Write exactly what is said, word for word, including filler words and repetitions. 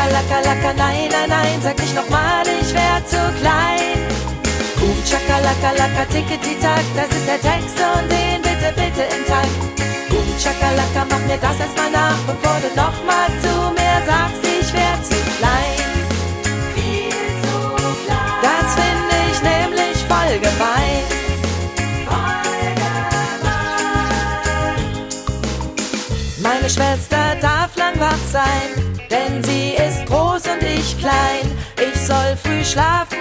Chakalaka, nein, nein, nein, sag nicht nochmal, ich wär zu klein. Boom, Chakalaka, tickety-tack, das ist der Text und den bitte, bitte im Takt. Boom, Chakalaka, mach mir das erstmal nach, bevor du nochmal zu mir sagst, ich wär zu klein. Viel zu klein. Das finde ich nämlich voll gemein. Meine Schwester darf lang wach sein, denn sie ist groß und ich klein. Ich soll früh schlafen